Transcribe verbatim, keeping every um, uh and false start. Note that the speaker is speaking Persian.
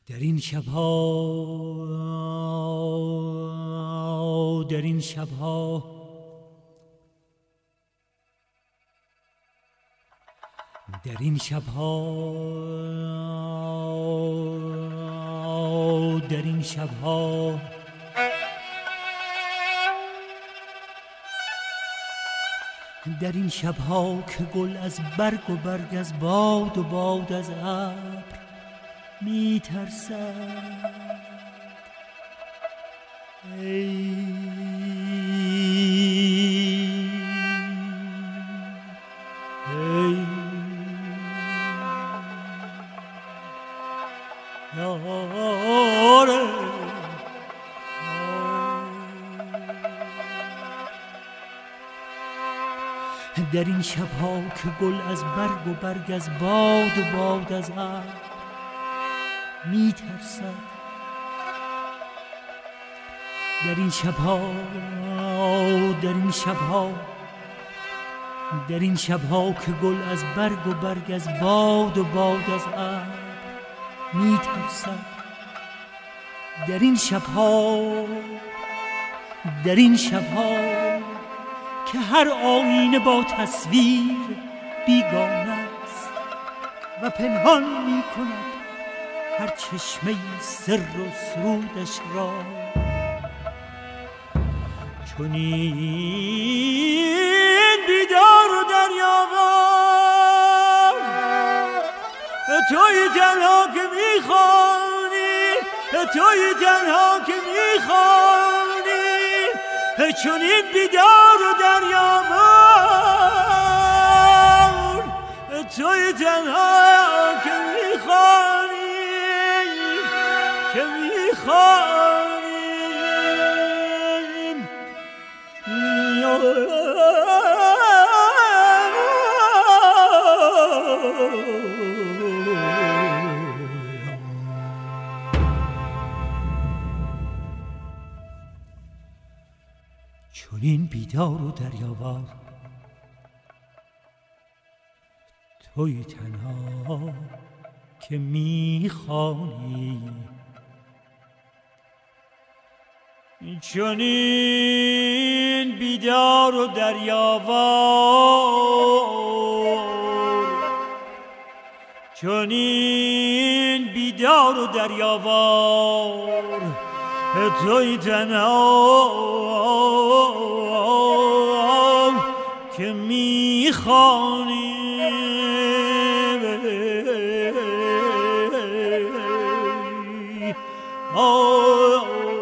در این شبها در این شبها در این شبها در این شبها در این شبها که گل از برگ و برگ، از باد و باد از ابر می ترسد، ای ای یاره در این شبها که گل از برگ و برگ، از باد و باد از ابر می ترسد، در این شبها در این شبها در این شبها که گل از برگ و برگ، از باد و باد از ابر می ترسد، در این شبها در این شبها که هر آینه با تصویر بیگانه است و پنهان می کند هر چشمه سر و سرودش را، چنین بیدار و دریاوار توی تنها که میخوانی، توی تنها که میخوانی، چنین بیدار و دریاوار توی تنها که میخوانی که میخوانی چنین بیدار و دریاوار توی تنها که میخوانی، چنین بیدار و دریاوار چنین بیدار و دریاوار توی تنها که میخوانی، آه